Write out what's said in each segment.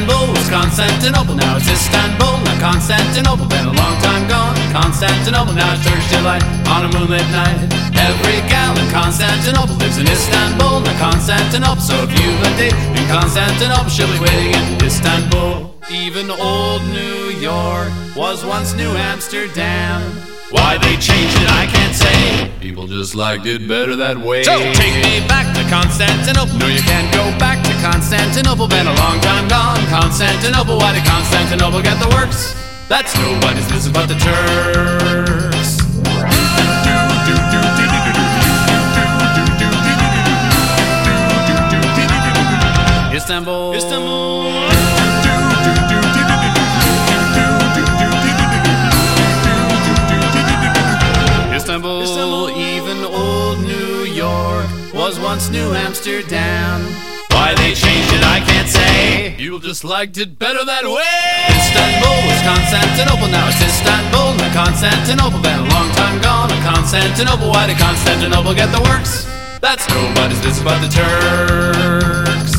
Istanbul was Constantinople, now it's Istanbul. Now Constantinople, been a long time gone. Constantinople, now it's Turkish delight on a moonlit night. Every gal in Constantinople lives in Istanbul. Now Constantinople, so if you've a date in Constantinople, she'll be waiting in Istanbul. Even old New York was once New Amsterdam. Why they changed it, I can't say. People just liked it better that way. So take me back to Constantinople. No, you can't go back to Constantinople. Been a long time gone. Constantinople, why did Constantinople get the works? That's nobody's business but the Turks. Istanbul, Istanbul. Istanbul, Istanbul, even old New York was once New Amsterdam. Why they changed it, I can't say. People just liked it better that way. Istanbul was Constantinople, now it's Istanbul. Now Constantinople, been a long time gone. Constantinople, why did Constantinople get the works? That's nobody's business but the Turks.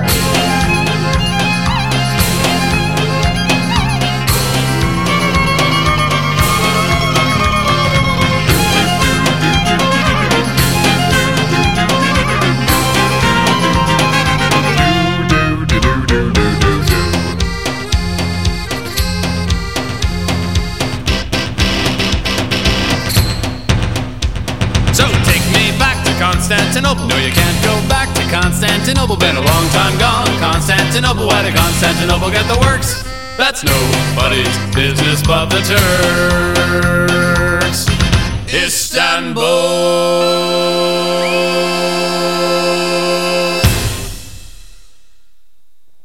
So take me back to Constantinople. No, you can't go back to Constantinople. Been a long time gone. Constantinople, why did Constantinople get the works? That's nobody's business but the Turks. Istanbul.